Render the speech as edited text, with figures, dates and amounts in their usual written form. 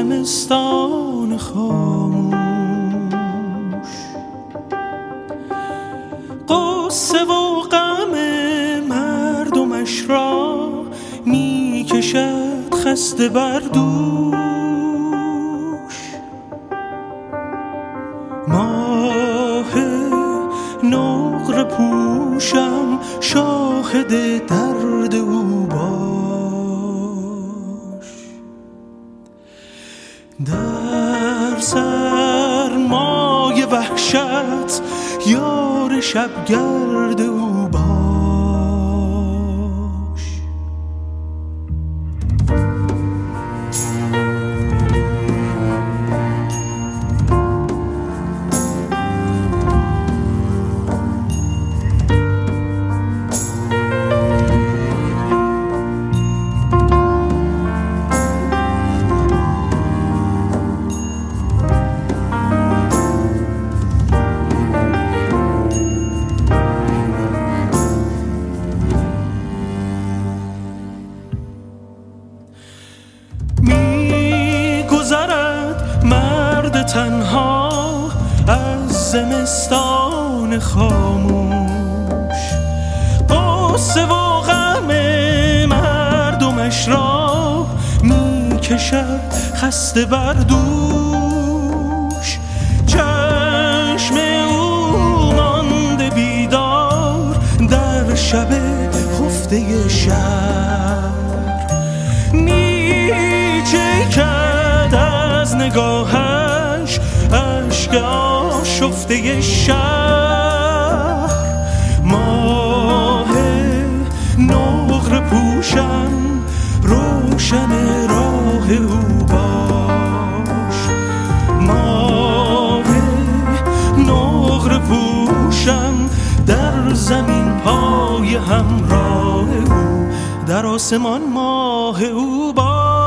زمستان خاموش، قصه و غم مردمش را می کشد خسته بر دوش. ماه نقره پوشم شاهد درد او باش، در سرمای وحشت یار شبگرد او باش. تنها از زمستان خاموش، قصه و غم مردمش را می کشد خسته بر دوش. چشم او مانده بیدار در شب خفته شهر، می چکد از نگاهش اشک آشفته شهر. ماه نقره پوشم روشن راه او باش، ماه نقره پوشم در زمین پای همراه او، در آسمان ماه او باش.